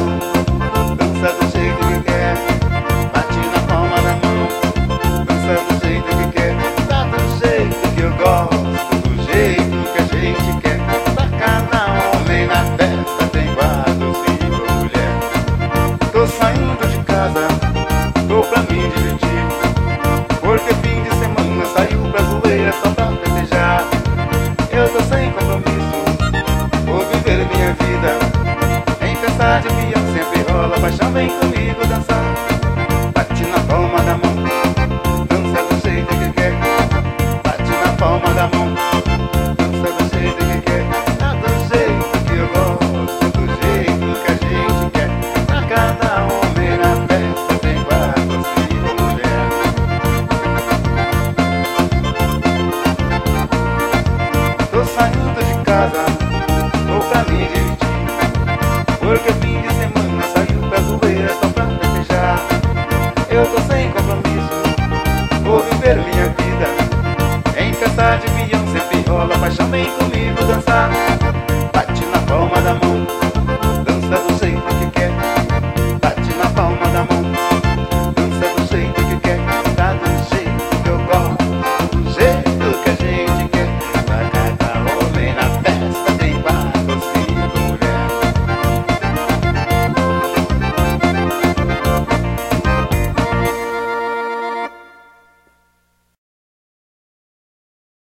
dança do jeito que quer, bate na palma da mão, dança do jeito que quer, tá do jeito que eu gosto, do jeito que a gente quer. Cada homem na festa tem quatro, cinco mulher. Tô saindo de casa, tô pra me divertir, porque fim de semana saiu pra zoeira só pra festejar. Eu tô sem compromisso, vou viver minha vida. Em festa de peão sempre rola paixão, vem comigo dançar. Bate na palma da mão, dança do jeito que quer, bate na palma da mão.